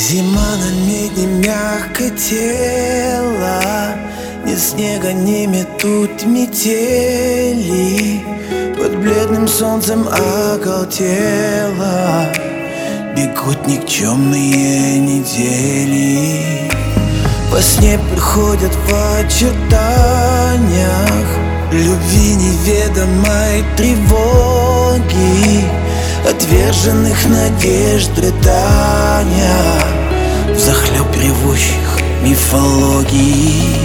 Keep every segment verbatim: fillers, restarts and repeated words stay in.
Зима на медне мягкое тело, ни снега, ни метут метели. Под бледным солнцем оголтело бегут никчемные недели. Во сне приходят в очертаниях любви неведомой тревоги, отверженных надежд рыдания, взахлеб ревущих мифологий.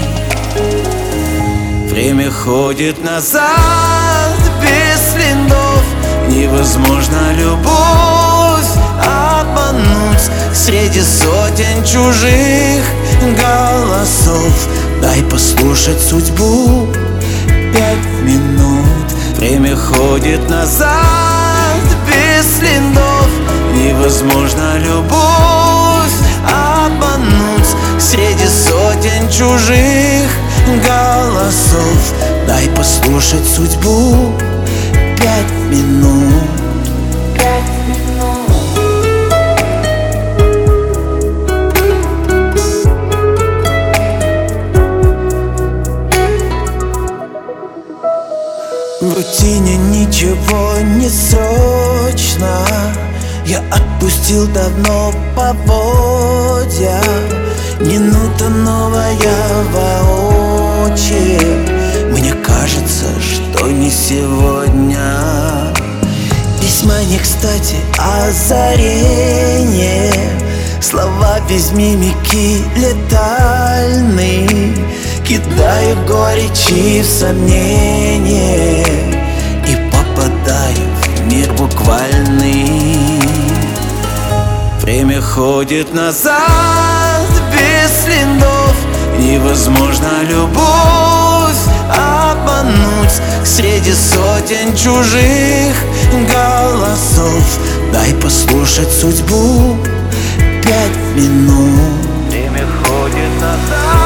Время ходит назад без следов, невозможно любовь обмануть среди сотен чужих голосов. Дай послушать судьбу пять минут. Время ходит назад без следов, невозможно любовь обмануть среди сотен чужих голосов. Дай послушать судьбу пять минут. Пять минут. В рутине ничего не срочно, я отпустил давно поводья. Минута новая воочию, мне кажется, что не сегодня. Письма не кстати, озарение, слова без мимики летальны. Кидаю горечи в сомнение и попадаю в мир буквальный. Время ходит назад без следов, невозможно любовь обмануть среди сотен чужих голосов. Дай послушать судьбу пять минут. Время ходит назад.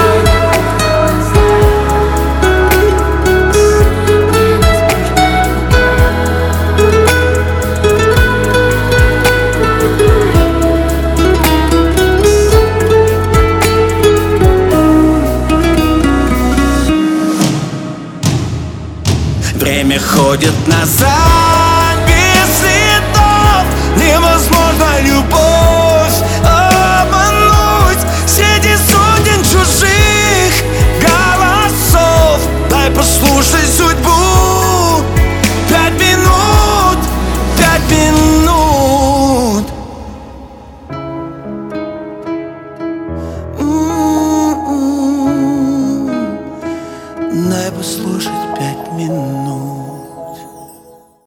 Время ходит назад без следов, невозможно любовь обмануть среди сотен чужих голосов. Дай послушать судьбу пять минут, пять минут. М-м-м. Дай послушать пять минут.